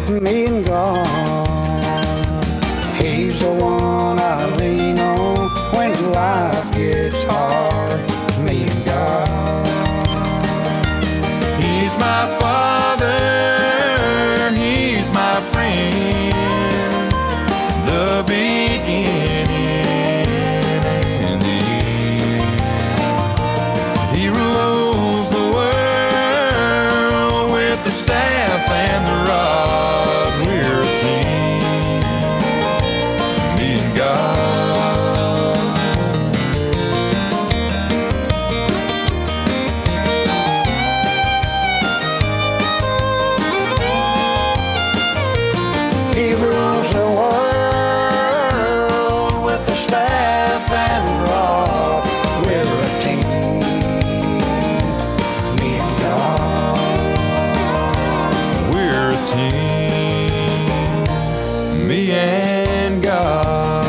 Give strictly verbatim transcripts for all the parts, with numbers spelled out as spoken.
me and God. He's the one I lean on when life gets hard, me and God. He's my Father, He's my friend, the beginning and the end. He rules the world with the staff and the rod. We're a team, me and God. He rules the world with the staff and rod. We're a team, me and God. We're a team, me and God.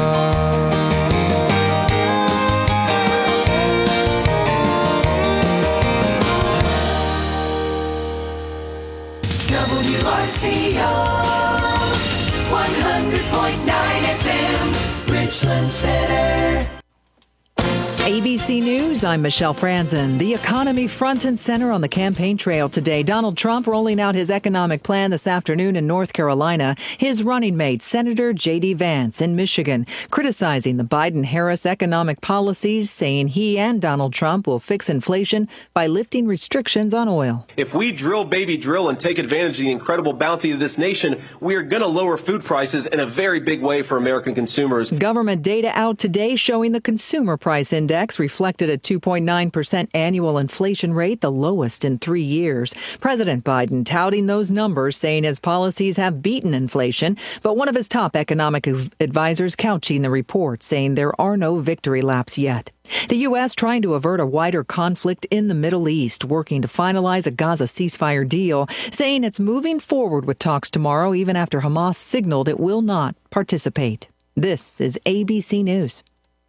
W R C O one hundred point nine F M, Richland Center. A B C News, I'm Michelle Franzen. The economy front and center on the campaign trail today. Donald Trump rolling out his economic plan this afternoon in North Carolina. His running mate, Senator J D Vance in Michigan, criticizing the Biden-Harris economic policies, saying he and Donald Trump will fix inflation by lifting restrictions on oil. If we drill, baby, drill and take advantage of the incredible bounty of this nation, we are going to lower food prices in a very big way for American consumers. Government data out today showing the consumer price index reflected a two point nine percent annual inflation rate, the lowest in three years. President Biden touting those numbers, saying his policies have beaten inflation, but one of his top economic advisors couching the report, saying there are no victory laps yet. The U S trying to avert a wider conflict in the Middle East, working to finalize a Gaza ceasefire deal, saying it's moving forward with talks tomorrow, even after Hamas signaled it will not participate. This is A B C News.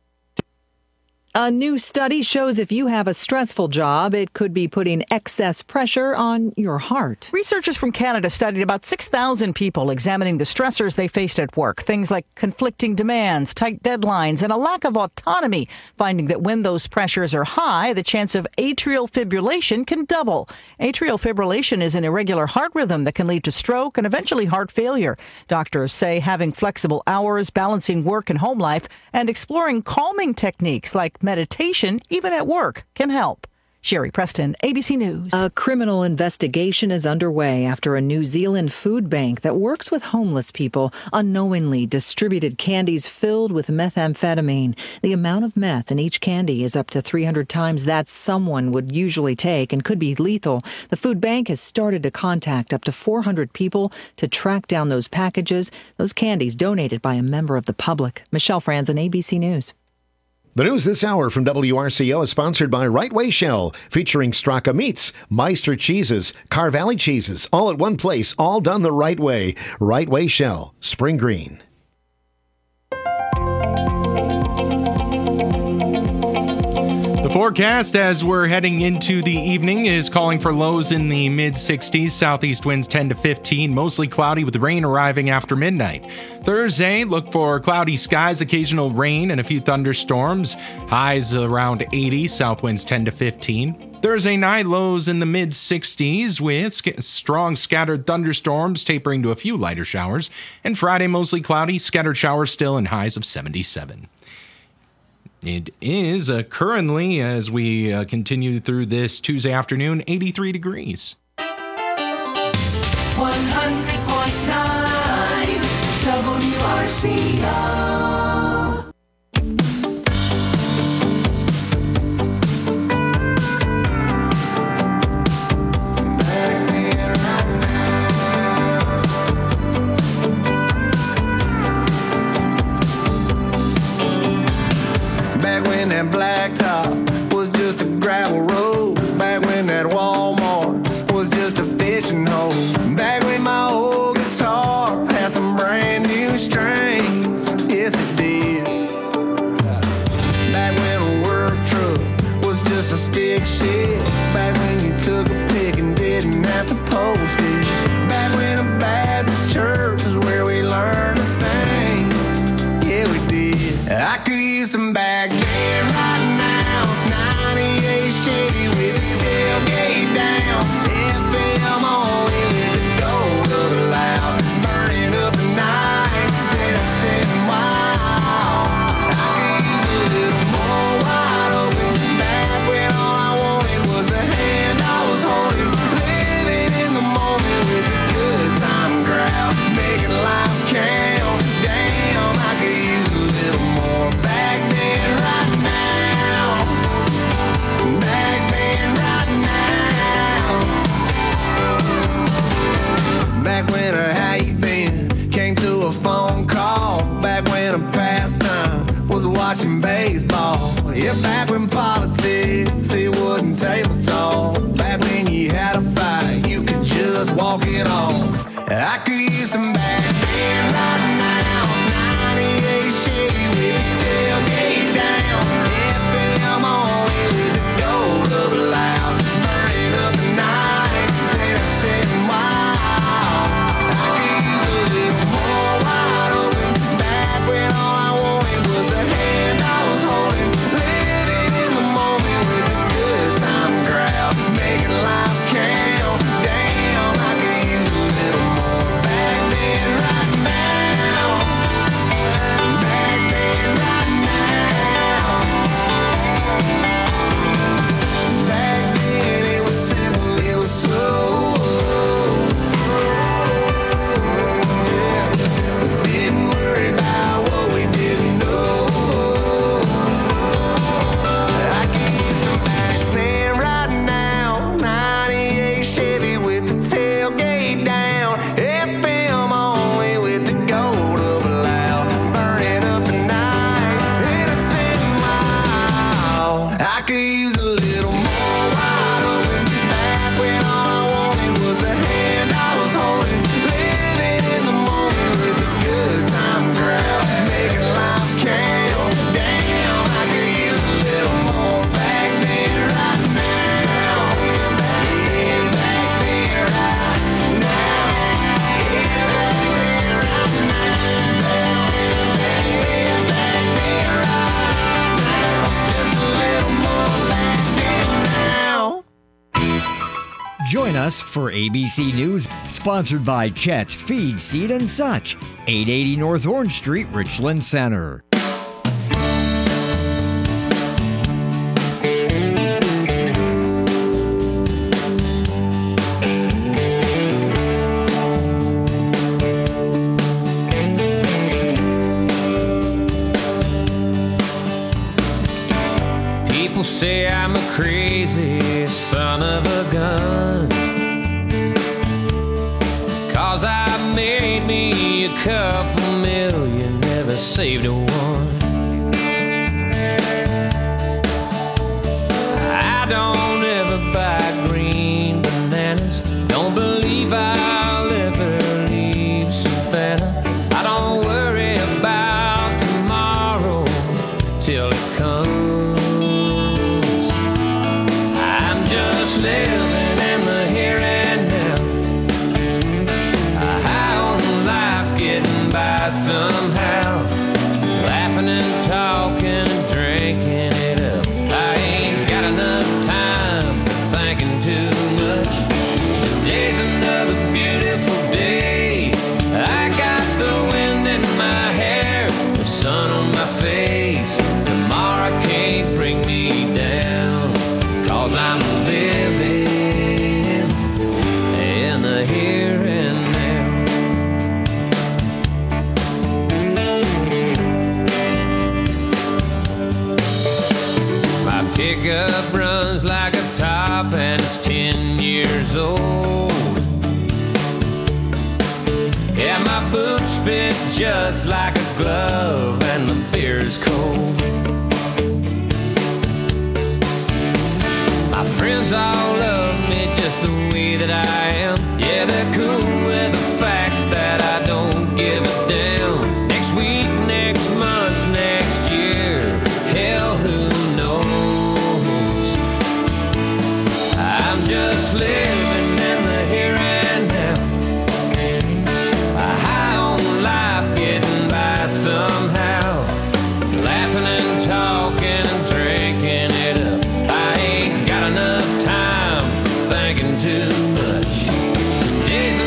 A new study shows if you have a stressful job, it could be putting excess pressure on your heart. Researchers from Canada studied about six thousand people, examining the stressors they faced at work. Things like conflicting demands, tight deadlines, and a lack of autonomy, finding that when those pressures are high, the chance of atrial fibrillation can double. Atrial fibrillation is an irregular heart rhythm that can lead to stroke and eventually heart failure. Doctors say having flexible hours, balancing work and home life, and exploring calming techniques like meditation, even at work, can help. Sherry Preston, A B C News. A criminal investigation is underway after a New Zealand food bank that works with homeless people unknowingly distributed candies filled with methamphetamine. The amount of meth in each candy is up to three hundred times that someone would usually take and could be lethal. The food bank has started to contact up to four hundred people to track down those packages, those candies donated by a member of the public. Michelle Franzen, A B C News. The news this hour from W R C O is sponsored by Right Way Shell, featuring Straka Meats, Meister Cheeses, Car Valley Cheeses, all at one place, all done the right way. Right Way Shell, Spring Green. The forecast as we're heading into the evening is calling for lows in the mid sixties, southeast winds ten to fifteen, mostly cloudy with rain arriving after midnight. Thursday, look for cloudy skies, occasional rain, and a few thunderstorms. Highs around eighty, south winds ten to fifteen. Thursday night, lows in the mid sixties with sc- strong scattered thunderstorms tapering to a few lighter showers. And Friday, mostly cloudy, scattered showers still, and highs of seventy-seven. It is uh, currently, as we uh, continue through this Tuesday afternoon, eighty-three degrees. one hundred point nine W R C O. Back when that blacktop was just a gravel road. Back when that Walmart was just a fishing hole. Back when my old guitar had some brand new strings. Yes, it did. Back when a work truck was just a stick shift. Back when you took a pick and didn't have to post it. Back when a Baptist church how you been. Came through a phone call back when a pastime was watching baseball. Yeah, back when politics, it wasn't table talk. Back when you had a fight, you could just walk it off. I could use some back then right now. ninety-eight Chevy with the tailgate down. F M only with the gold of loud. Burning up the night, then I said, wow. I could use a little more wide open. Back when all I wanted was the hand I was holding. Living in the moment with a good time crowd. Making life count. Damn, I could use a little more back then right now. Back then right now. Back then it was simple, it was slow. Didn't worry about what we didn't know. I could use some back then right now. ninety-eight Chevy with the tailgate down. F M only with the gold of loud. Burning up the night. Innocent mile. I could use a little more wide open. Back when all I wanted was the hand I was holding. Living in the moment with a good time crowd. Making life count. Damn, I could use a little more back then right now. Back then, back then right now. Yeah, back then right now. Back then, back then right now. Just a little more back then now. Join us for A B C News, sponsored by Chet's Feed, Seed and Such, eight eighty North Orange Street, Richland Center. People say I'm a crazy son of a gun, 'cause I made me a couple million, never saved a one. I don't ever buy green bananas, don't believe I'll ever leave Savannah. I don't worry about tomorrow till it comes. I'm just living in the here and now, high on life, getting by somehow, laughing and talking and drinking it up. I ain't got enough time for thinking too much. Today's another beautiful day. I got the wind in my hair, the sun on my face. Tomorrow can't bring me down, 'cause I'm living in the here and now. My pickup runs like a top and it's ten years old. Yeah, my boots fit just like a glove and the beer's cold. My friends all love me just the way that I am. Yeah, they're cool with the fact that I don't give a damn. Next week, next month, next year, hell, who knows? I'm just living in the here and now, high on life, getting by somehow, laughing and talking and drinking it up. I ain't got enough time for thinking too much. Today's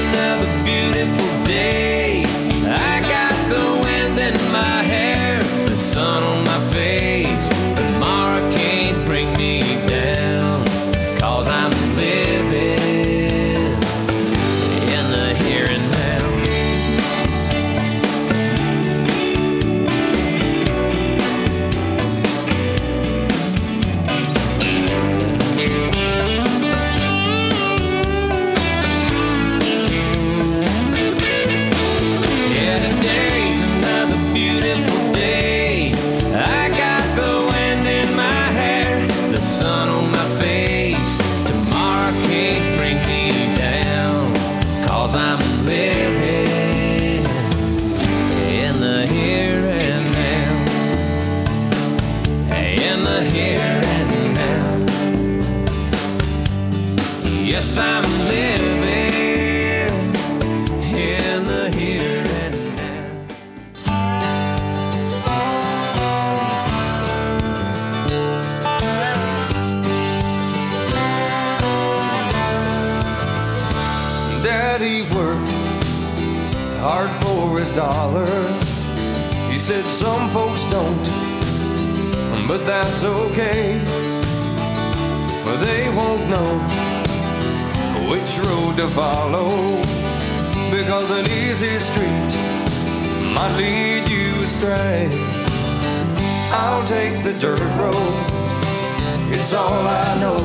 hard for his dollar. He said some folks don't, but that's okay. Well, they won't know which road to follow, because an easy street might lead you astray. I'll take the dirt road, it's all I know.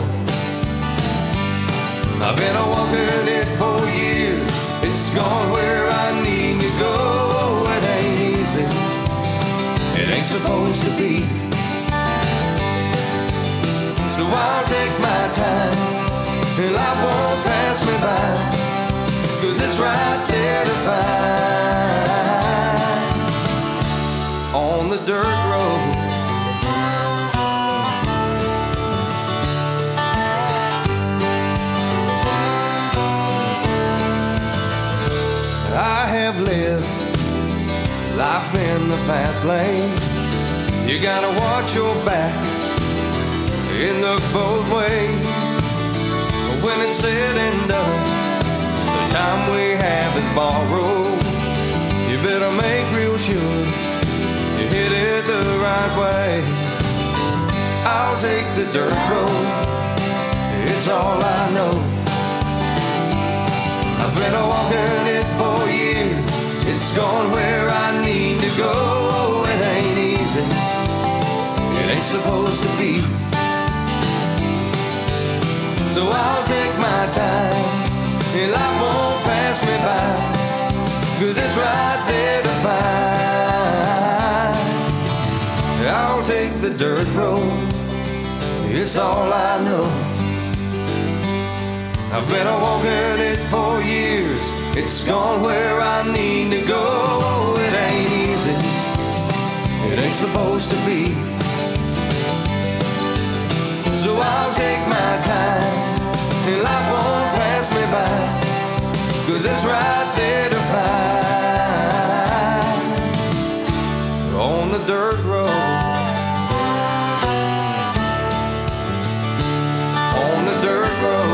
I've been a walking it for years, it's gone where I need to go. It ain't easy, it ain't supposed to be. So I'll take my time, and life won't pass me by, 'cause it's right there to find on the dirt road. I have lived life in the fast lane. You gotta watch your back, it look both ways. When it's said and done, the time we have is borrowed. You better make real sure you hit it the right way. I'll take the dirt road, it's all I know. I've been a walking it for years, it's gone where I need to go. It ain't easy, it ain't supposed to be. So I'll take my time, and life won't pass me by, 'cause it's right there to find. I'll take the dirt road, it's all I know. I've been a walking it for years, it's gone where I need to go. It ain't easy, it ain't supposed to be. So I'll take my time, and life won't pass me by, 'cause it's right there to find on the dirt road. On the dirt road.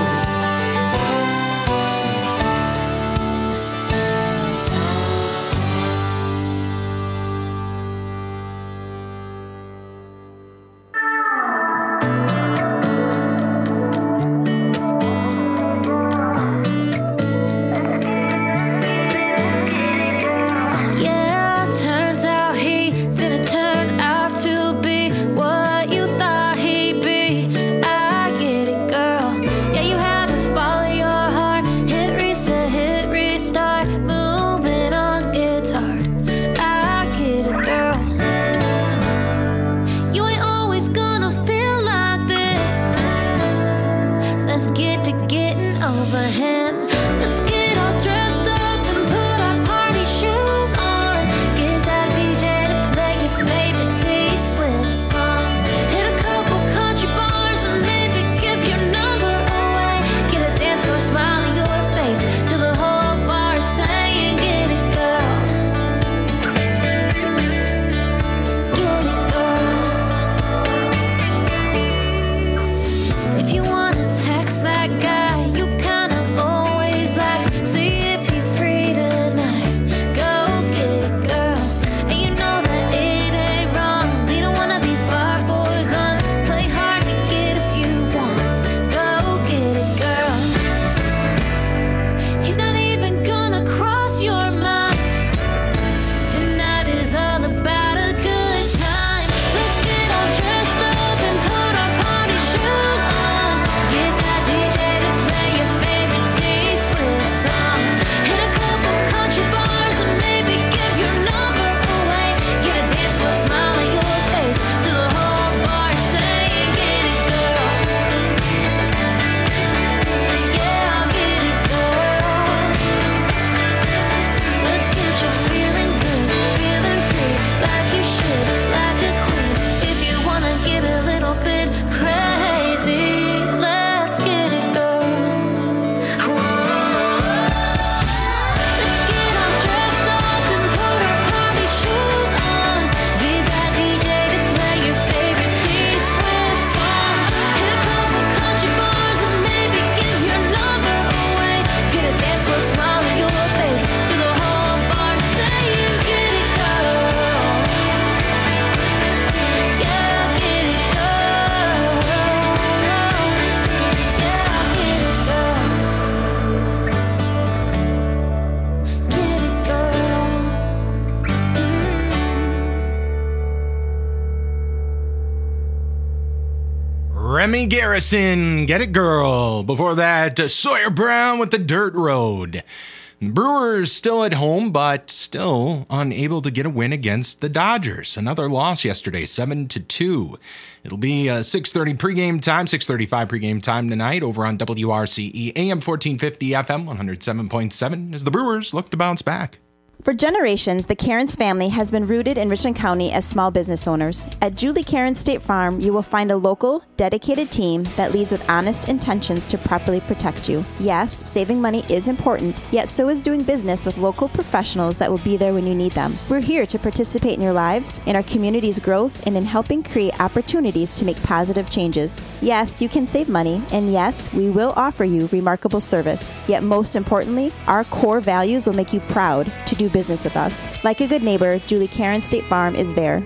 Remy Garrison, Get It Girl. Before that, uh, Sawyer Brown with The Dirt Road. Brewers still at home, but still unable to get a win against the Dodgers. Another loss yesterday, seven to two. It'll be uh, six thirty pregame time, six thirty-five pregame time tonight over on W R C E, A M fourteen fifty, F M one oh seven point seven, as the Brewers look to bounce back. For generations, the Cairns family has been rooted in Richland County as small business owners. At Julie Cairns State Farm, you will find a local, dedicated team that leads with honest intentions to properly protect you. Yes, saving money is important, yet so is doing business with local professionals that will be there when you need them. We're here to participate in your lives, in our community's growth, and in helping create opportunities to make positive changes. Yes, you can save money, and yes, we will offer you remarkable service. Yet most importantly, our core values will make you proud to do business with us. Like a good neighbor, Julie Cairns State Farm is there.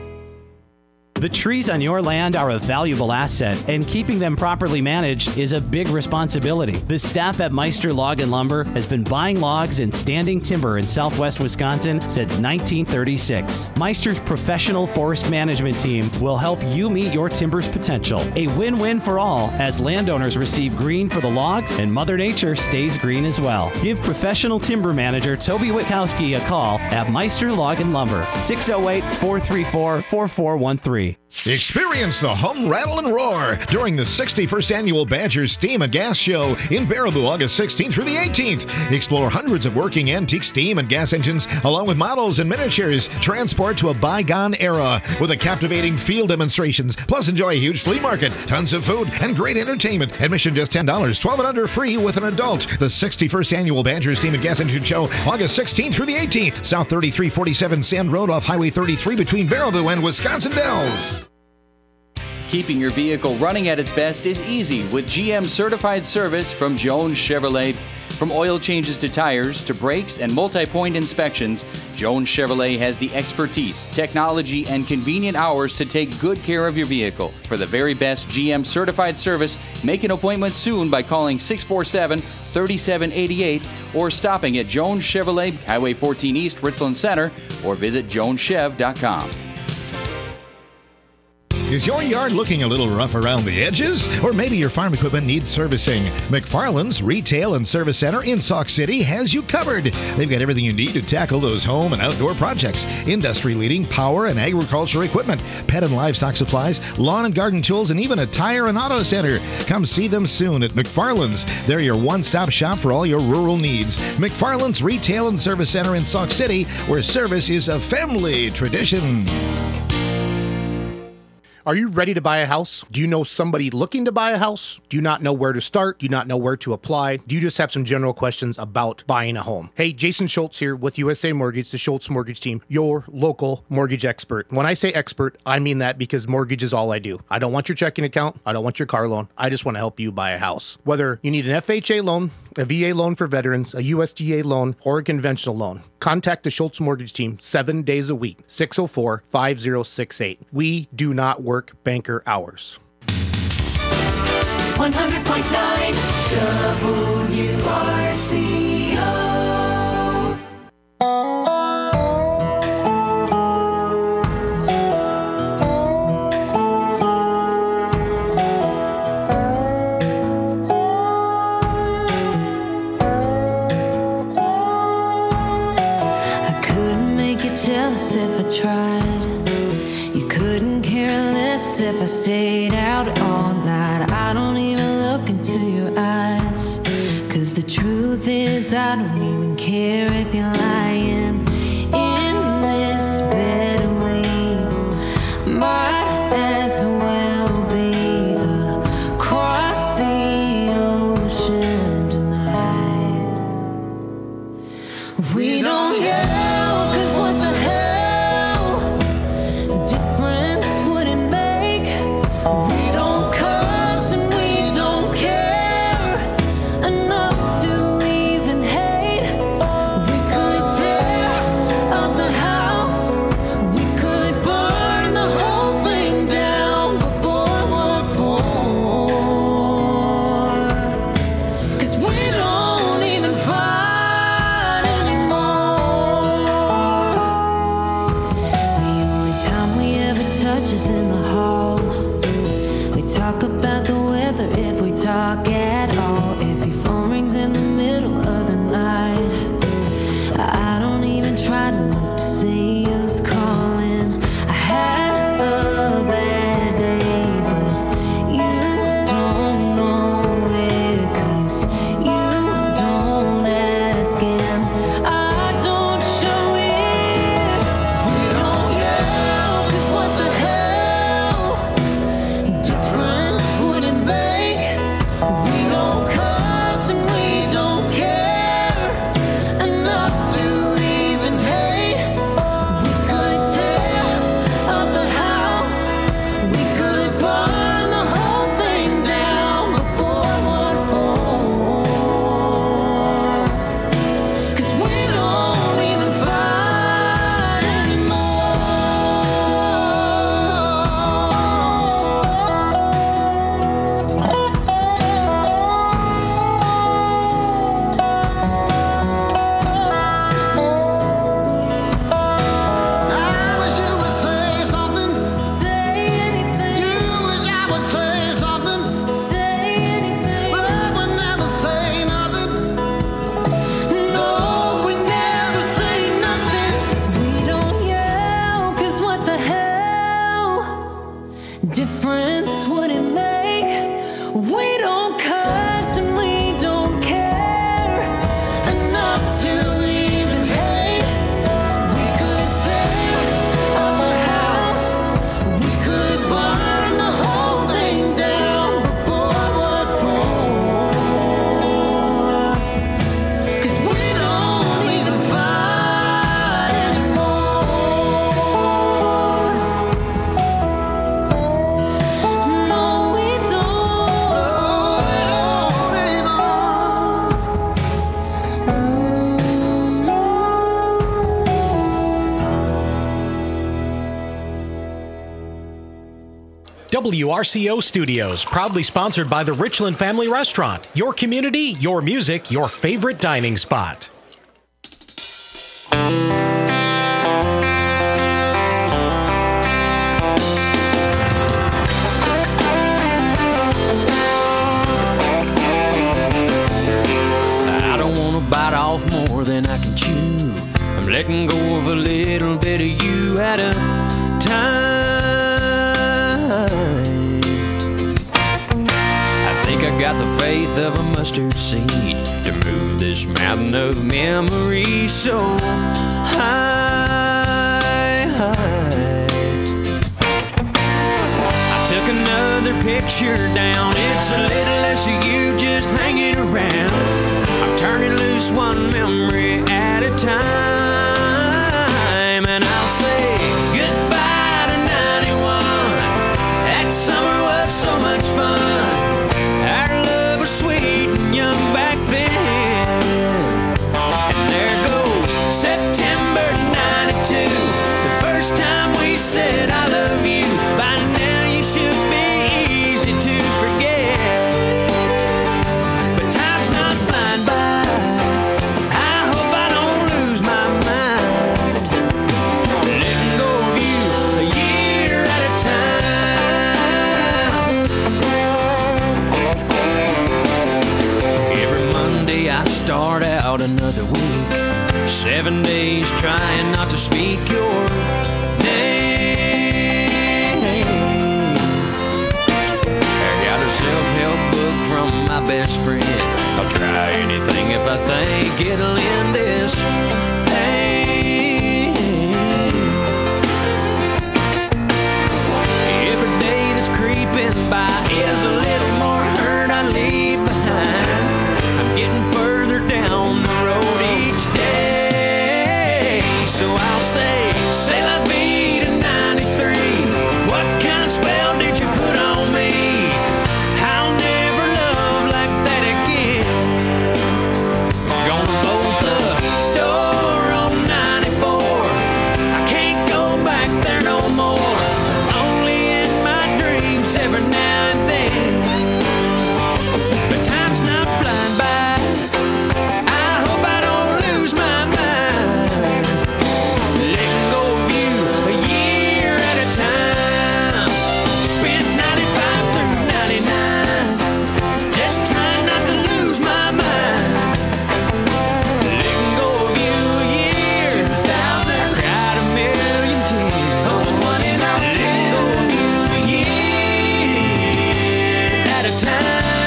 The trees on your land are a valuable asset, and keeping them properly managed is a big responsibility. The staff at Meister Log and Lumber has been buying logs and standing timber in southwest Wisconsin since nineteen thirty-six. Meister's professional forest management team will help you meet your timber's potential. A win-win for all, as landowners receive green for the logs and Mother Nature stays green as well. Give professional timber manager Toby Witkowski a call at Meister Log and Lumber, six oh eight, four three four, four four one three. Experience the hum, rattle, and roar during the sixty-first Annual Badger Steam and Gas Show in Baraboo, August sixteenth through the eighteenth. Explore hundreds of working antique steam and gas engines, along with models and miniatures. Transport to a bygone era with a captivating field demonstrations. Plus, enjoy a huge flea market, tons of food, and great entertainment. Admission just ten dollars, twelve and under free with an adult. The sixty-first Annual Badger Steam and Gas Engine Show, August sixteenth through the eighteenth. South thirty-three forty-seven Sand Road off Highway thirty-three between Baraboo and Wisconsin Dells. Keeping your vehicle running at its best is easy with G M certified service from Jones Chevrolet. From oil changes to tires to brakes and multi-point inspections, Jones Chevrolet has the expertise, technology, and convenient hours to take good care of your vehicle. For the very best G M certified service, make an appointment soon by calling six four seven, three seven eight eight or stopping at Jones Chevrolet, Highway fourteen East, Richland Center, or visit jones chev dot com. Is your yard looking a little rough around the edges? Or maybe your farm equipment needs servicing? McFarland's Retail and Service Center in Sauk City has you covered. They've got everything you need to tackle those home and outdoor projects. Industry-leading power and agriculture equipment, pet and livestock supplies, lawn and garden tools, and even a tire and auto center. Come see them soon at McFarland's. They're your one-stop shop for all your rural needs. McFarland's Retail and Service Center in Sauk City, where service is a family tradition. Are you ready to buy a house? Do you know somebody looking to buy a house? Do you not know where to start? Do you not know where to apply? Do you just have some general questions about buying a home? Hey, Jason Schultz here with U S A Mortgage, the Schultz Mortgage Team, your local mortgage expert. When I say expert, I mean that because mortgage is all I do. I don't want your checking account. I don't want your car loan. I just want to help you buy a house. Whether you need an F H A loan, a V A loan for veterans, a U S D A loan, or a conventional loan, contact the Schultz Mortgage Team seven days a week, six oh four, five oh six eight. We do not work banker hours. one hundred point nine W R C O. I couldn't make you jealous if I tried. You couldn't care less if I stayed out all night. I don't even look into your eyes, 'cause the truth is I don't even care if you're lying. In this bed we might as well be across the ocean tonight. We don't yell, 'cause what the hell difference would it make? We don't cuss and we don't care enough to even hate. We could tear up the house, we could burn the whole thing down, but boy, what for? 'Cause we don't even fight anymore. The only time we ever touch is in the hall. We talk about the way W R C O Studios, proudly sponsored by the Richland Family Restaurant. Your community, your music, your favorite dining spot. I don't want to bite off more than I can chew. I'm letting go of a little bit of you at a time. I think I got the faith of a mustard seed to move this mountain of memories so high, high. I took another picture down. It's a little less of you just hanging around. I'm turning loose one memory at a time, and I'll say goodbye to ninety-one. That summer was so much fun. Our love was sweet and young back then. And there goes September ninety-two, the first time we said I love you. By now you should be easy to forget, but time's not flying by. I hope I don't lose my mind, letting go of you a year at a time. Every Monday I start out another week, seven days trying not to speak your name. I got a self-help book from my best friend. I'll try anything if I think it'll end this pain. Every day that's creeping by is a little more hurt I leave behind. I'm getting further down the road each day, so I'll say, say la vie to ninety-three. What kind of spell did you put on me? I'll never love like that again. Gonna bolt the door on ninety-four. I can't go back there no more. Only in my dreams every now and then. But time's not flying by. I hope I don't lose my mind, letting go of you a year at a time. Spent ninety-five through ninety-nine, just trying not to lose my mind, letting go of you a year. two thousand, cried a million tears. Oh, one in all ten. Letting go of you a year at a time.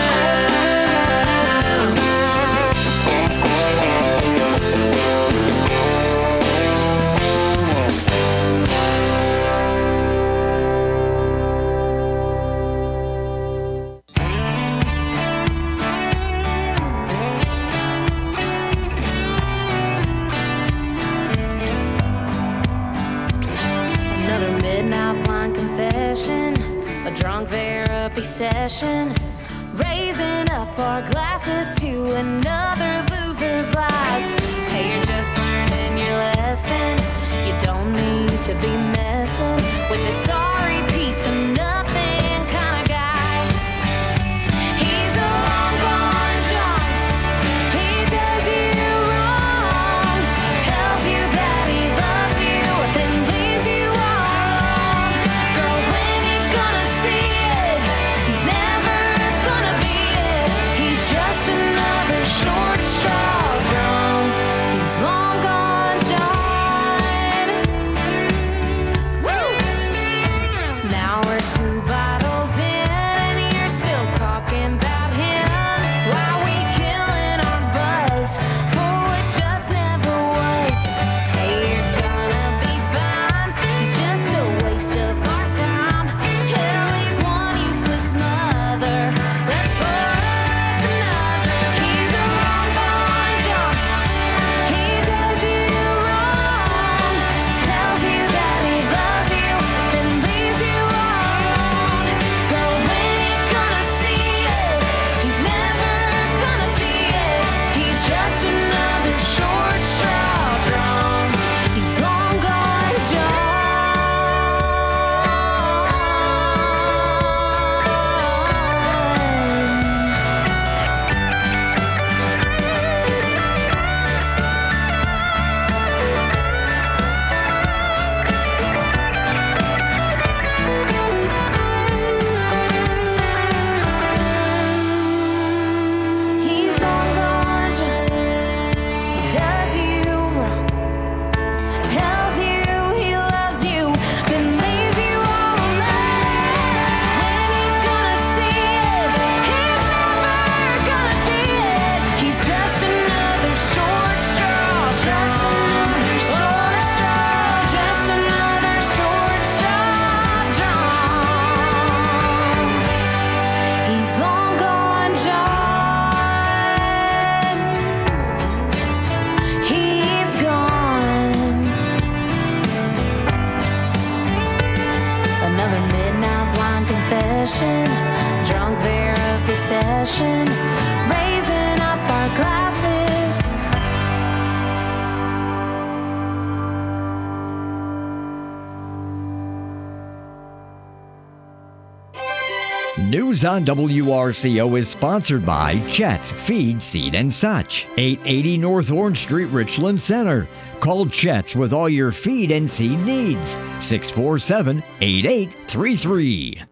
Another midnight blind confession, a drunk therapy session, raising up our glasses to another loser's lies. Hey, you're just learning your lesson. You don't need to be messing with this sorry piece of nothing kind of guy. He's a long gone John. He does you wrong, tells you that he loves you, then leaves you all alone. Girl, when you gonna see it? He's never gonna be it. He's just another short straw, girl. passion, drunk therapy session, raising up our glasses. News on W R C O is sponsored by Chet's Feed, Seed and Such, eight eighty North Orange Street, Richland Center. Call Chet's with all your feed and seed needs. six four seven, eight eight three three.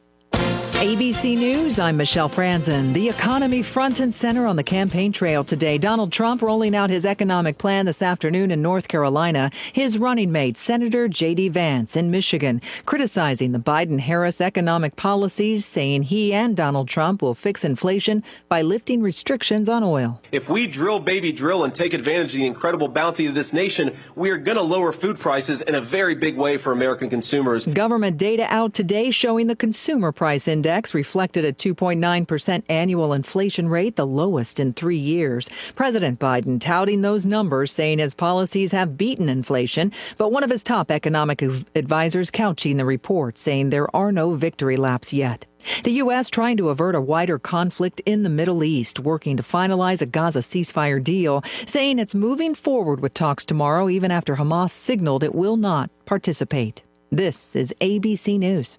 A B C News, I'm Michelle Franzen. The economy front and center on the campaign trail today. Donald Trump rolling out his economic plan this afternoon in North Carolina. His running mate, Senator J D Vance in Michigan, criticizing the Biden-Harris economic policies, saying he and Donald Trump will fix inflation by lifting restrictions on oil. If we drill, baby, drill and take advantage of the incredible bounty of this nation, we are going to lower food prices in a very big way for American consumers. Government data out today showing the consumer price index reflected a two point nine percent annual inflation rate, the lowest in three years. President Biden touting those numbers, saying his policies have beaten inflation, but one of his top economic advisors couching the report, saying there are no victory laps yet. The U S trying to avert a wider conflict in the Middle East, working to finalize a Gaza ceasefire deal, saying it's moving forward with talks tomorrow, even after Hamas signaled it will not participate. This is A B C News.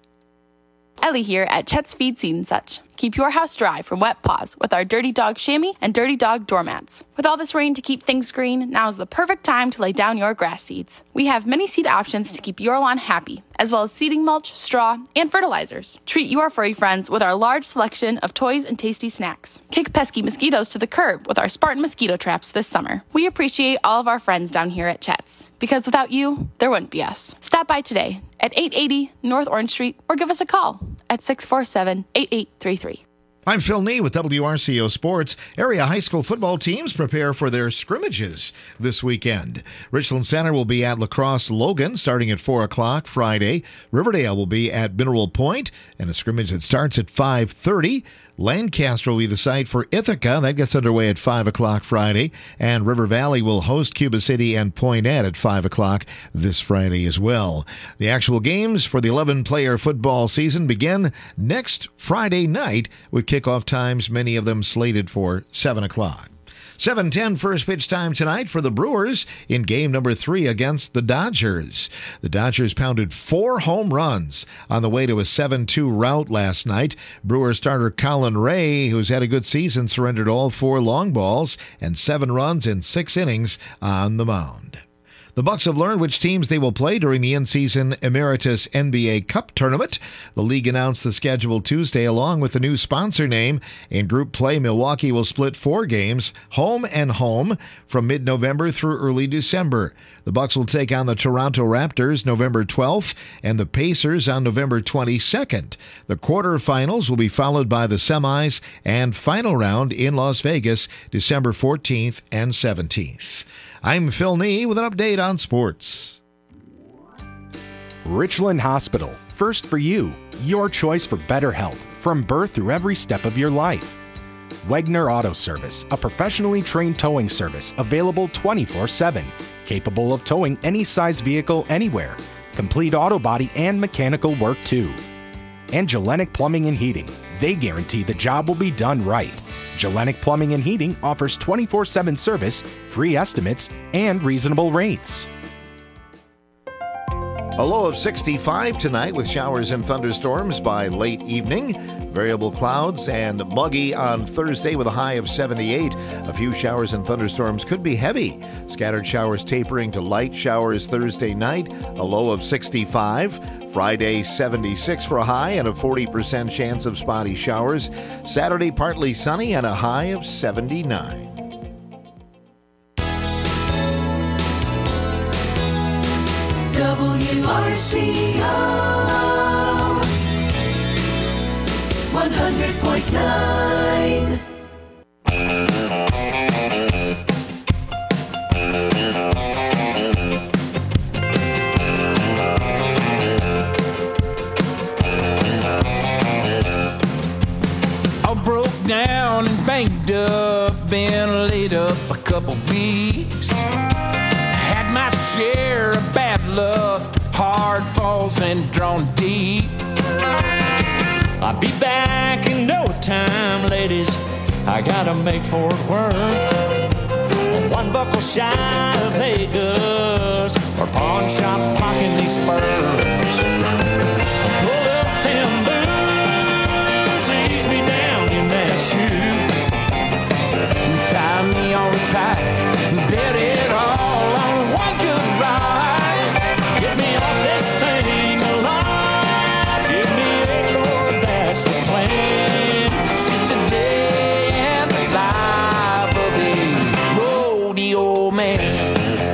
Ellie here at Chet's Feed, Seed and Such. Keep your house dry from wet paws with our Dirty Dog chamois and Dirty Dog doormats. With all this rain to keep things green, now is the perfect time to lay down your grass seeds. We have many seed options to keep your lawn happy, as well as seeding mulch, straw, and fertilizers. Treat your furry friends with our large selection of toys and tasty snacks. Kick pesky mosquitoes to the curb with our Spartan mosquito traps this summer. We appreciate all of our friends down here at Chet's, because without you, there wouldn't be us. Stop by today at eight eighty North Orange Street or give us a call at six four seven, eight eight three three. I'm Phil Nee with W R C O Sports. Area high school football teams prepare for their scrimmages this weekend. Richland Center will be at La Crosse Logan starting at four o'clock Friday. Riverdale will be at Mineral Point, and a scrimmage that starts at five thirty. Lancaster will be the site for Ithaca. That gets underway at five o'clock Friday. And River Valley will host Cuba City and Poinet at five o'clock this Friday as well. The actual games for the eleven-player football season begin next Friday night with kickoff times, many of them slated for seven o'clock. seven ten first pitch time tonight for the Brewers in game number three against the Dodgers. The Dodgers pounded four home runs on the way to a seven two rout last night. Brewer starter Colin Ray, who's had a good season, surrendered all four long balls and seven runs in six innings on the mound. The Bucks have learned which teams they will play during the in-season Emeritus N B A Cup tournament. The league announced the schedule Tuesday along with the new sponsor name. In group play, Milwaukee will split four games, home and home, from mid-November through early December. The Bucks will take on the Toronto Raptors November twelfth and the Pacers on November twenty-second. The quarterfinals will be followed by the semis and final round in Las Vegas December fourteenth and seventeenth. I'm Phil Nee with an update on sports. Richland Hospital. First for you. Your choice for better health from birth through every step of your life. Wegner Auto Service, a professionally trained towing service available twenty-four seven, capable of towing any size vehicle anywhere. Complete auto body and mechanical work too. And Gelenic Plumbing and Heating. They guarantee the job will be done right. Gelenic Plumbing and Heating offers twenty-four seven service, free estimates, and reasonable rates. A low of sixty-five tonight with showers and thunderstorms by late evening. Variable clouds and muggy on Thursday with a high of seventy-eight. A few showers and thunderstorms could be heavy. Scattered showers tapering to light showers Thursday night. A low of sixty-five. Friday, seventy-six for a high and a forty percent chance of spotty showers. Saturday, partly sunny and a high of seventy-nine. W R C O one hundred point nine. I broke down and banked up, been laid up a couple weeks. Had my share of bad luck, hard falls and drawn deep. I'll be back in no time, ladies. I gotta make Fort Worth one buckle shy of Vegas, or pawn shop pocket these spurs. Pull up them boots, ease me down in that shoe. Tie me on tight, bet it all on one good ride. Get me off this thing alive. Give me a Lord, that's the plan. Since the day and the life of a rodeo man.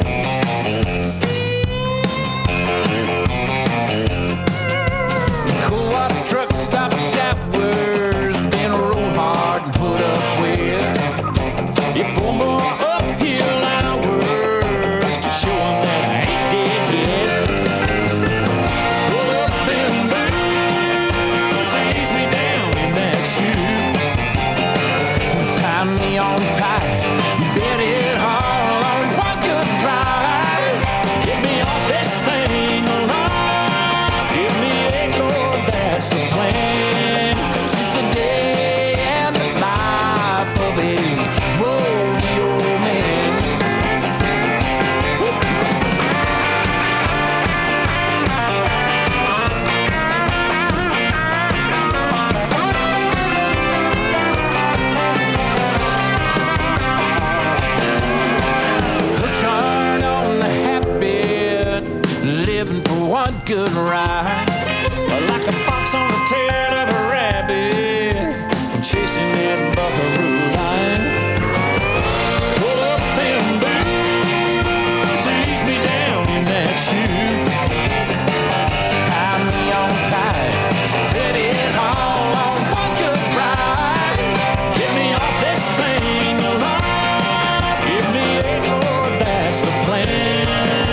Cool up truck stop showers, been roll hard and put up with. If four more uphill hours to show them that I ain't dead yet. Pull up them boots, ease me down in that shoe. Tie me on tight, bet it all on one good ride. Get me off this thing alive. Give me a Lord, that's the plan. Since the day and the life of a rodeo man. Hooked hard on the habit, living for one good ride. Like a fox on the tail of a rabbit, I'm chasing that buckaroo life. Pull up them boots, ease me down in that shoe. Tie me on tight, bet it all on one good ride. Get me off this thing alive. Give me a Lord, that's the plan.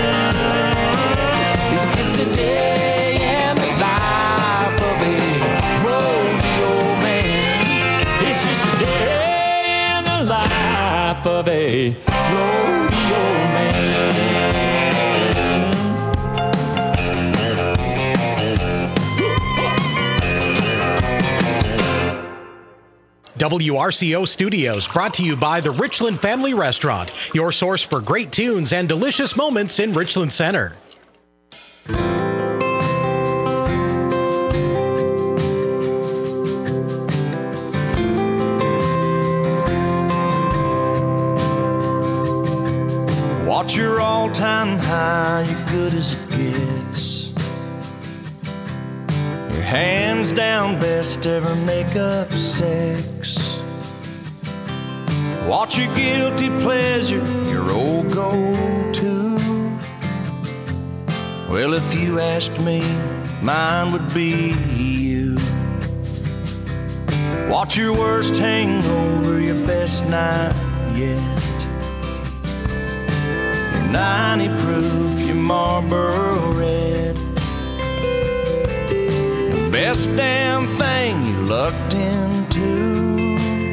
It's just the day and the life of a rodeo man. It's just the day and the life of a rodeo man. W R C O Studios, brought to you by the Richland Family Restaurant, your source for great tunes and delicious moments in Richland Center. Watch your all-time high, you're good as it gets. Your hands down best ever make-up sex. Watch your guilty pleasure, your old go-to. Well, if you asked me, mine would be you. Watch your worst hangover, your best night yet. ninety proof, your Marlboro Red. The best damn thing you lucked into.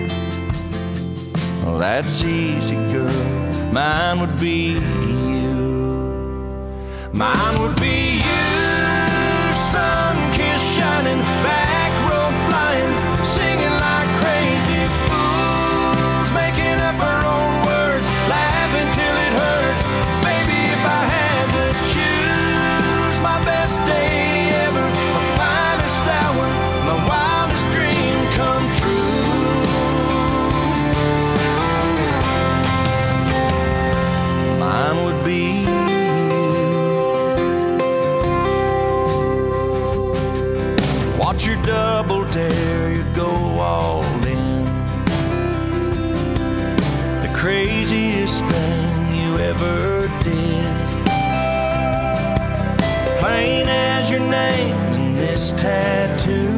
Well, that's easy, girl. Mine would be you. Mine would be you. Sun kiss shining, back row flying, singing like crazy fools, making up our own words, laughing till it hurts. If I had to choose my best day ever, my finest hour, my wildest dream come true, mine would be you. Watch your double dare, you go all in. The craziest thing you ever did. Plain as your name and this tattoo.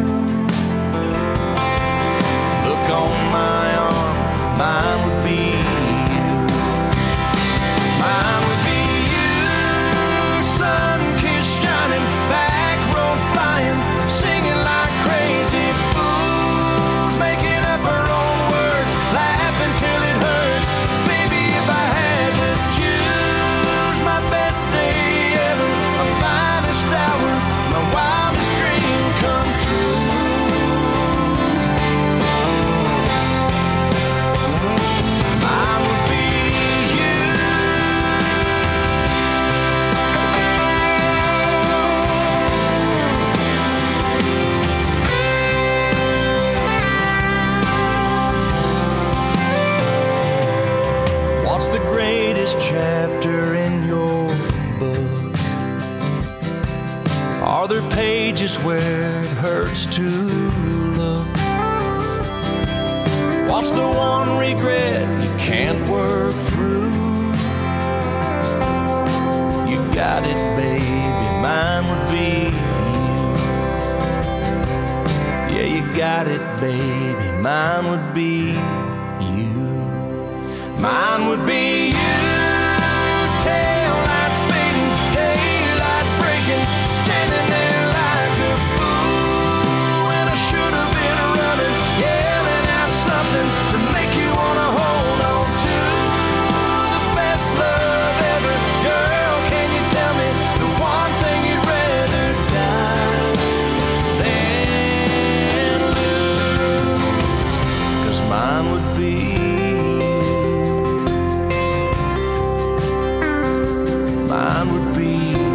Look on my arm, mine would be you. Mine would be you. Sun kiss shining, back row flying, singing like crazy fools, making up our own words, laughing till it hurts. Baby, if I had to choose my best day ever, my finest hour, my wildest dream come true. other pages where it hurts to look. What's the one regret you can't work through? You got it, baby, mine would be you. Yeah, you got it, baby, mine would be you. Mine would be you. Tail light speeding, daylight breaking, standing there like a fool when I should have been running, yelling out something to make you wanna hold on to the best love ever. Girl, can you tell me the one thing you'd rather die than lose? 'Cause mine would be mine would be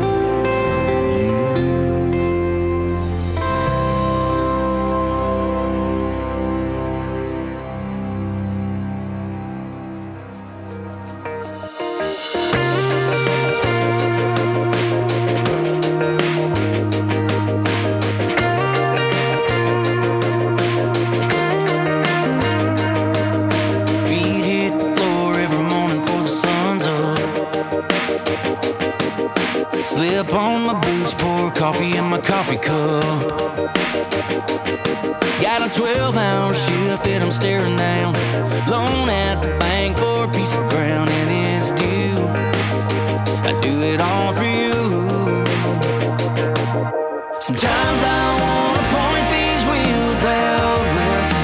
feet hit the floor every morning before the sun's up. Slip on my boots, pour coffee in my coffee cup. Got a twelve hour shift that I'm staring down. Loan at the bank for a piece of ground and it's due. I do it all for you. Sometimes I wanna point these wheels out west,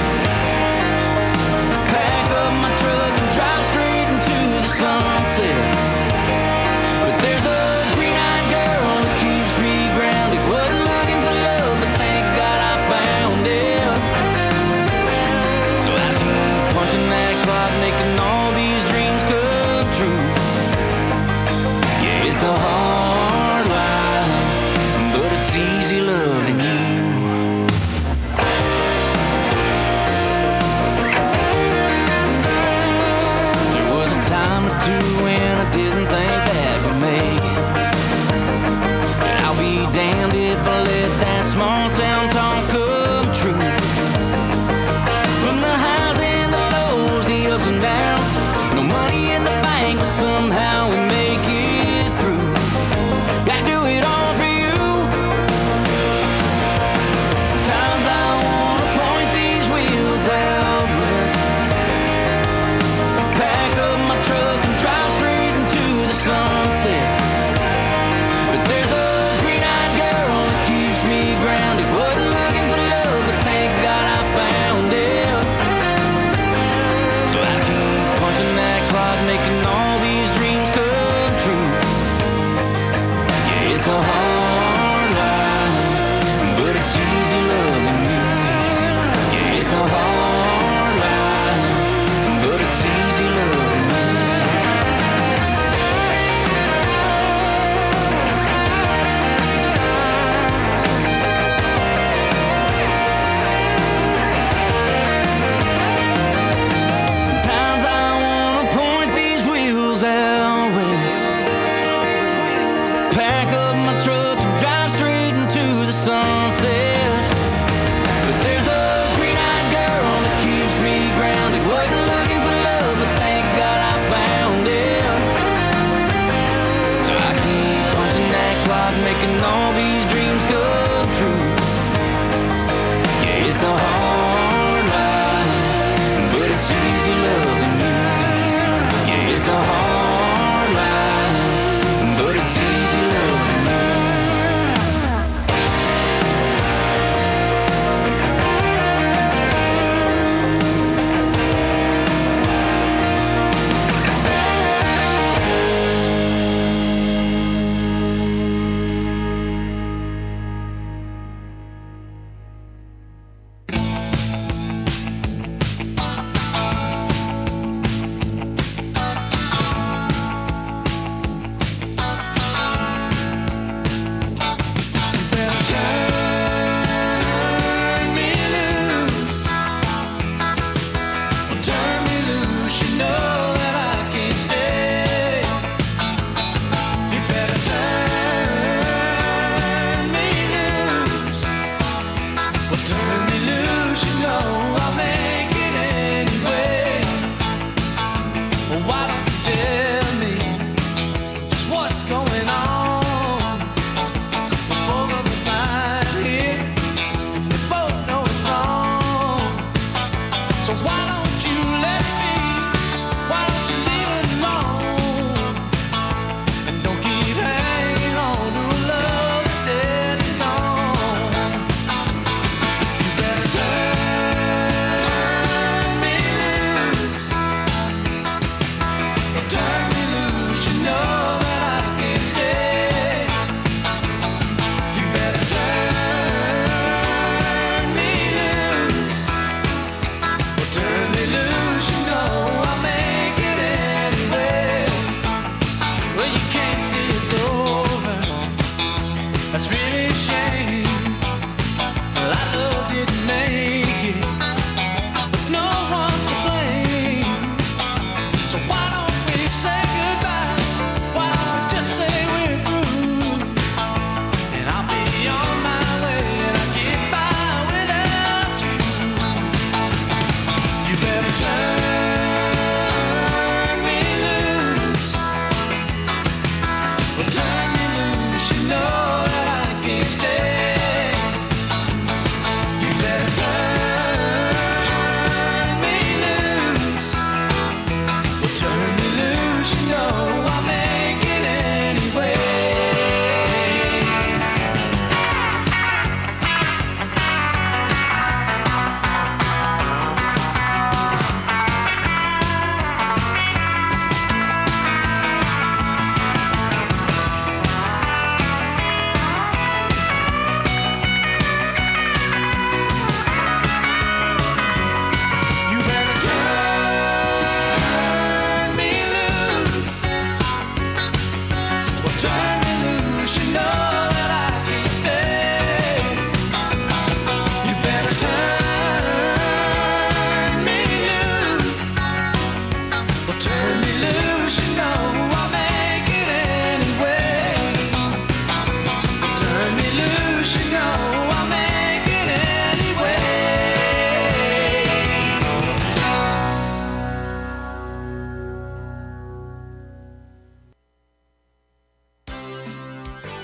pack up my truck and drive straight into the sunset. But there's a green-eyed girl that keeps me grounded. Wasn't looking for love, but thank God I found it. So I keep punching that clock, making all these dreams come true. Yeah, it's a hard life, but it's easy loving you. There was a time or two when I didn't think that we'd make it, and I'll be damned if I let that small town talk come true. From the highs and the lows, the ups and downs, no money in the bank, but somehow we make it through. I do it all for you. Sometimes I wanna point these wheels out west, pack up my truck and drive straight into the sunset. But there's a green-eyed girl that keeps me grounded. Wasn't looking for love, but thank God I found it. So I keep punching that clock, making all these dreams come true. Yeah, it's a hard life, but it's easy loving you. Yeah, it's a hard life, but it's easy loving you. Sometimes I wanna point these wheels out west, pack up my truck and drive straight into the sunset. But there's a green-eyed girl that keeps me grounded. Wasn't looking for love, but thank God I found it. So I keep punching that clock, making all these dreams come true. Yeah, it's a hard life, but it's easy loving you. Yeah, it's a hard life, but it's easy loving you.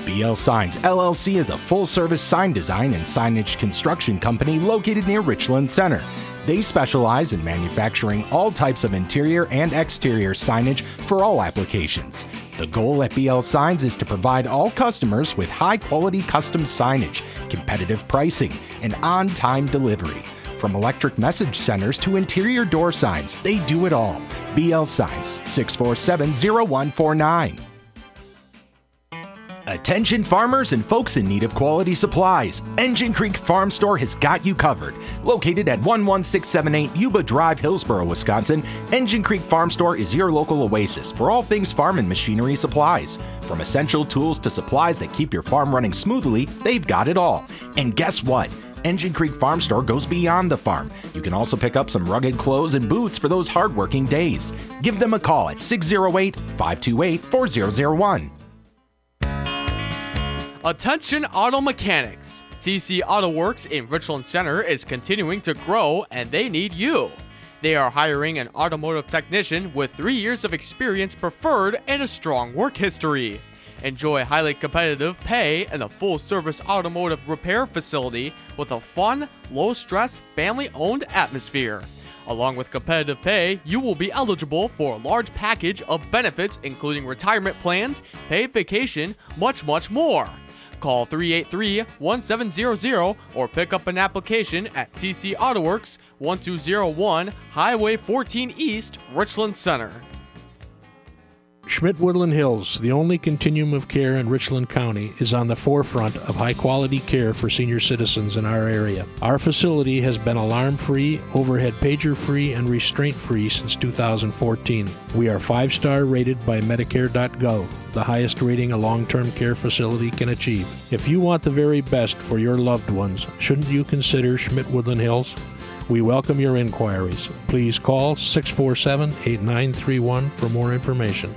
B L Signs, L L C is a full-service sign design and signage construction company located near Richland Center. They specialize in manufacturing all types of interior and exterior signage for all applications. The goal at B L Signs is to provide all customers with high-quality custom signage, competitive pricing, and on-time delivery. From electric message centers to interior door signs, they do it all. B L Signs, six four seven, zero one four nine. Attention farmers and folks in need of quality supplies. Engine Creek Farm Store has got you covered. Located at one one six seven eight Yuba Drive, Hillsboro, Wisconsin, Engine Creek Farm Store is your local oasis for all things farm and machinery supplies. From essential tools to supplies that keep your farm running smoothly, they've got it all. And guess what? Engine Creek Farm Store goes beyond the farm. You can also pick up some rugged clothes and boots for those hard-working days. Give them a call at six oh eight, five two eight, four zero zero one. Attention auto mechanics! T C Auto Works in Richland Center is continuing to grow and they need you. They are hiring an automotive technician with three years of experience preferred and a strong work history. Enjoy highly competitive pay and a full-service automotive repair facility with a fun, low-stress, family-owned atmosphere. Along with competitive pay, you will be eligible for a large package of benefits including retirement plans, paid vacation, much, much more. Call three eight three, one seven zero zero or pick up an application at T C Auto Works, one two zero one Highway fourteen East, Richland Center. Schmidt Woodland Hills, the only continuum of care in Richland County, is on the forefront of high-quality care for senior citizens in our area. Our facility has been alarm-free, overhead pager-free, and restraint-free since two thousand fourteen. We are five-star rated by Medicare dot gov, the highest rating a long-term care facility can achieve. If you want the very best for your loved ones, shouldn't you consider Schmidt Woodland Hills? We welcome your inquiries. Please call six four seven, eight nine three one for more information.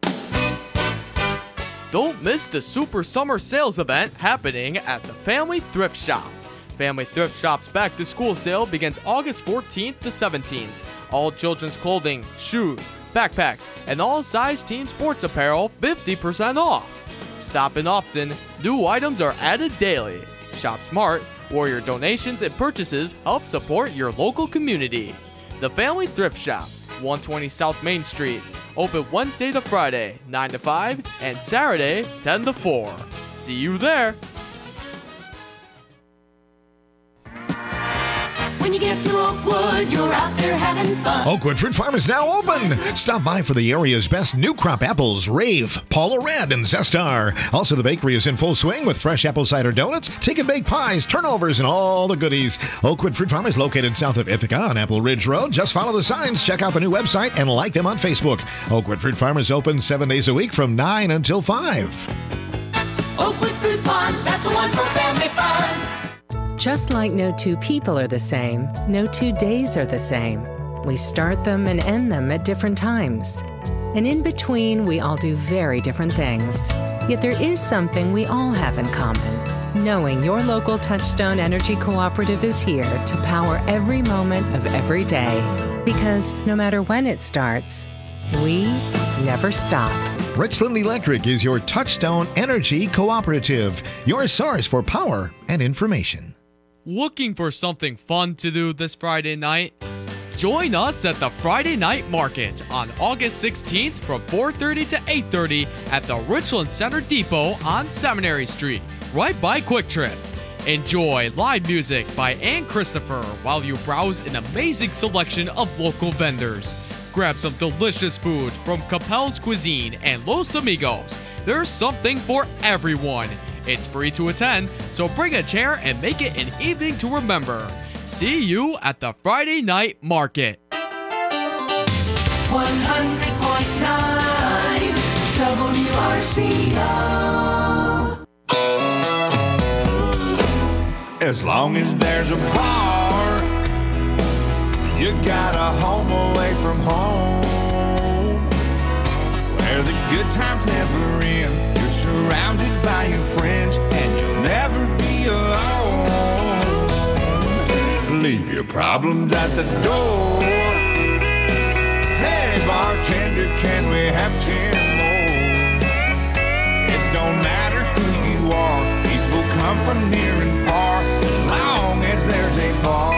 Don't miss the Super Summer Sales event happening at the Family Thrift Shop. Family Thrift Shop's Back to School sale begins August fourteenth to seventeenth. All children's clothing, shoes, backpacks, and all size team sports apparel fifty percent off. Stop in often, new items are added daily. Shop smart, where your donations and purchases help support your local community. The Family Thrift Shop, one twenty South Main Street. Open Wednesday to Friday, nine to five, and Saturday, ten to four. See you there. When you get to Oakwood, you're out there having fun. Oakwood Fruit Farm is now open. Stop by for the area's best new crop apples, Rave, Paula Red, and Zestar. Also, the bakery is in full swing with fresh apple cider donuts, take and bake pies, turnovers, and all the goodies. Oakwood Fruit Farm is located south of Ithaca on Apple Ridge Road. Just follow the signs, check out the new website, and like them on Facebook. Oakwood Fruit Farm is open seven days a week from nine until five. Oakwood Fruit Farms, that's the one for family fun. Just like no two people are the same, no two days are the same. We start them and end them at different times. And in between, we all do very different things. Yet there is something we all have in common. Knowing your local Touchstone Energy Cooperative is here to power every moment of every day. Because no matter when it starts, we never stop. Richland Electric is your Touchstone Energy Cooperative, your source for power and information. Looking for something fun to do this Friday night? Join us at the Friday Night Market on August sixteenth from four thirty to eight thirty at the Richland Center Depot on Seminary Street, right by Quick Trip. Enjoy live music by Ann Christopher while you browse an amazing selection of local vendors. Grab some delicious food from Capel's Cuisine and Los Amigos. There's something for everyone. It's free to attend, so bring a chair and make it an evening to remember. See you at the Friday Night Market. one hundred point nine W R C O. As long as there's a bar, you got a home away from home, where the good times never end. You're surrounded by your friends, and you'll never be alone. Leave your problems at the door. Hey, bartender, can we have ten more? It don't matter who you are. People come from near and far as long as there's a bar.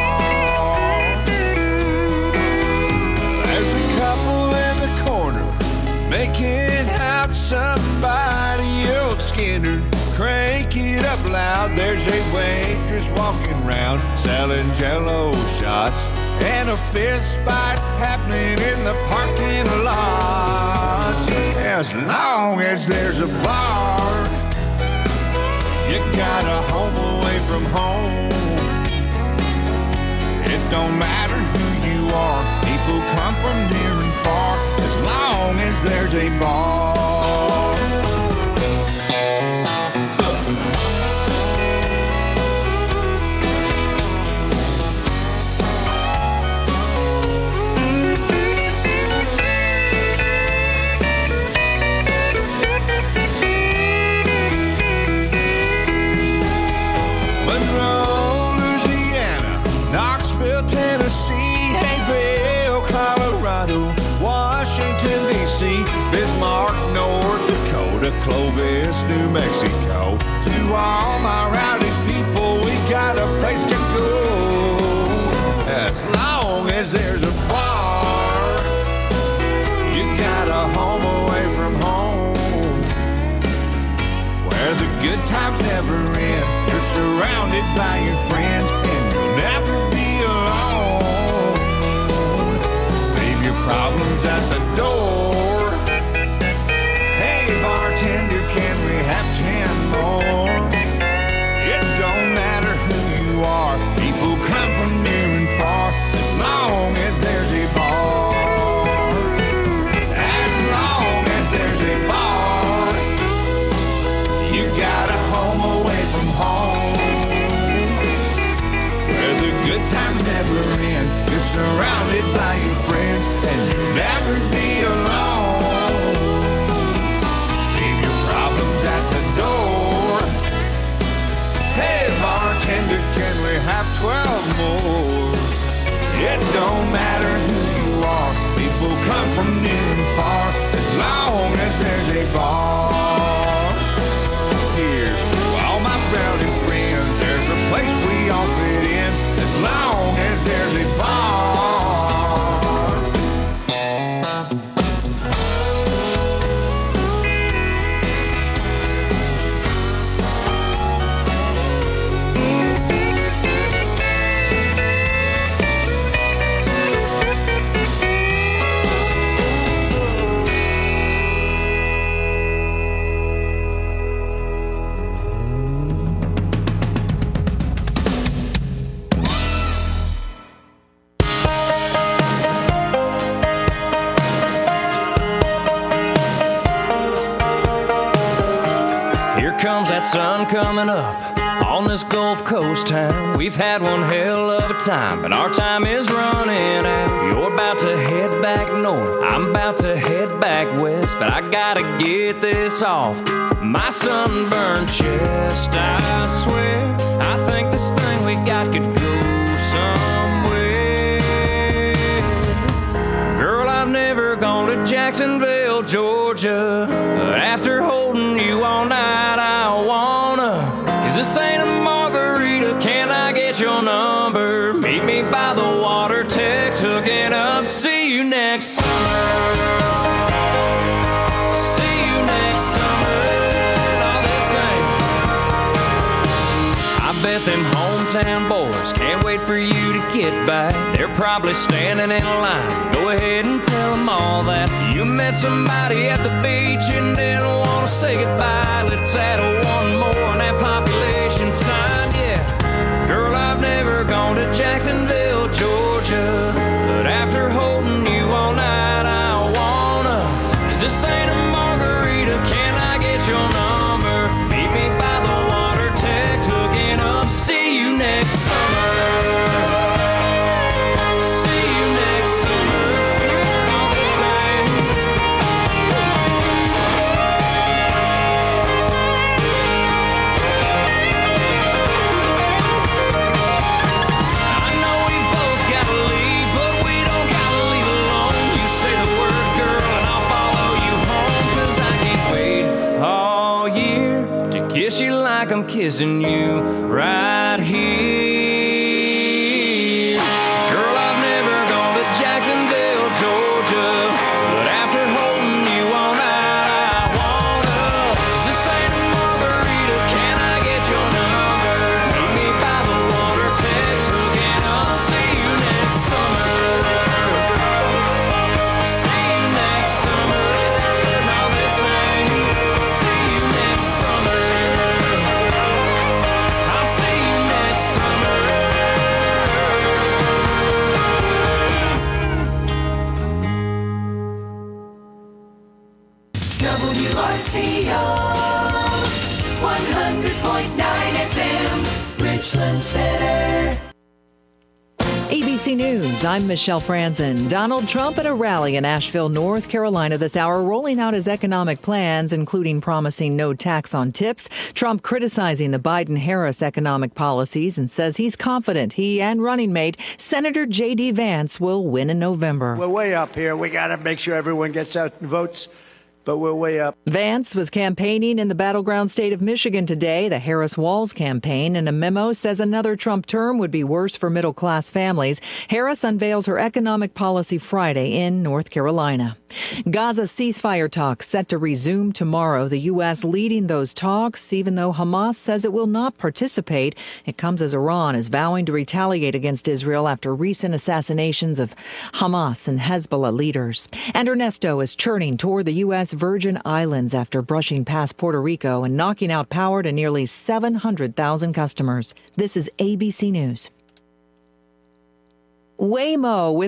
There's a couple in the corner making out somebody else Skinner. Crank it up loud. There's a waitress walking round selling Jello shots, and a fist fight happening in the parking lot. As long as there's a bar, you got a home away from home. It don't matter who you are. People come from near and far as long as there's a bar. Tennessee, Hayville, Colorado, Washington, D C, Bismarck, North Dakota, Clovis, New Mexico. To all my rowdy people, we got a place to go. As long as there's a bar, you got a home away from home, where the good times never end. You're surrounded by your friends, and you'll never be problems at the door. Hey bartender, can we have ten more? It don't matter who you are. People come from near and far as long as there's a bar. As long as there's a bar, you got a home away from home, where the good times never end. You're surrounded by your friends, and you'll never be alone. Leave your problems at the door. Hey bartender, can we have twelve more? It don't matter who you are. People come from near and far as long as there's a bar. Here's to all my rowdy friends. There's a place we all fit in as long as there's a bar. Sun coming up on this Gulf Coast town. We've had one hell of a time, but our time is running out. You're about to head back north, I'm about to head back west, but I gotta get this off my sunburned chest. I swear, I think this thing we got could go somewhere. Girl, I've never gone to Jacksonville, Georgia. After holding you all night, I wanna. Is this ain't a margarita? Can I get your number? Meet me by the water, text, hooking up. See you next summer. See you next summer. All this ain't. I bet them hometown boys can't wait for you to get back. They're probably standing in line. Go ahead and tell them all that you met somebody at the beach and didn't want to say goodbye. Let's add one more on that population sign, yeah. Girl, I've never gone to Jacksonville, Georgia, but after holding you all night, I wanna. 'Cause this ain't a margarita, can I get your number? Meet me by the water, text, hooking up. See you next summer. See you next summer. All the same. Kiss you like I'm kissing you right here. Girl, I've never gone to Jacksonville, Georgia, but after holding you all night, I wanna just say to Margarita, can I get your number? Meet me by the water, text, hooking up, see you next summer. See you next summer. No, this ain't. See you next summer. I'll see you next summer. W R C O one hundred point nine F M, Richland Center. A B C News, I'm Michelle Franzen. Donald Trump at a rally in Asheville, North Carolina this hour, rolling out his economic plans, including promising no tax on tips. Trump criticizing the Biden-Harris economic policies and says he's confident he and running mate Senator J D. Vance will win in November. We're way up here. We got to make sure everyone gets out and votes, but we're way up. Vance was campaigning in the battleground state of Michigan today. The Harris-Walz campaign in a memo says another Trump term would be worse for middle-class families. Harris unveils her economic policy Friday in North Carolina. Gaza ceasefire talks set to resume tomorrow. The U S leading those talks, even though Hamas says it will not participate. It comes as Iran is vowing to retaliate against Israel after recent assassinations of Hamas and Hezbollah leaders. And Ernesto is churning toward the U S Virgin Islands after brushing past Puerto Rico and knocking out power to nearly seven hundred thousand customers. This is A B C News. Waymo with